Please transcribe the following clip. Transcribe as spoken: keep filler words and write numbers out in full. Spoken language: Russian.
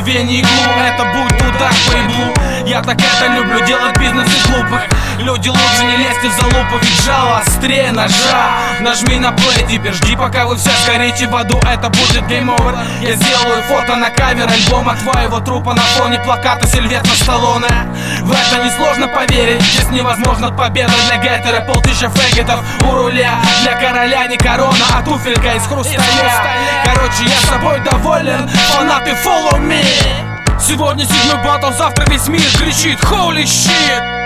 звенья иглу. Это будет удар по иглу. Я так это люблю, делать бизнес из глупых. Люди, лучше не лезьте в залупу, ведь жало острее ножа. Нажми на плей, теперь жди, пока вы все сгорите в аду. Это будет гейм овер. Я сделаю фото на кавер альбома твоего трупа на фоне плаката Сильвестра Сталлоне. В это несложно поверить, здесь невозможно победа для геттера. Полтыща фэггетов у руля. Для короля не корона, а туфелька из хрусталя. Короче, я собой доволен, фанаты follow me. Сегодня седьмой батл, завтра весь мир кричит holy shit.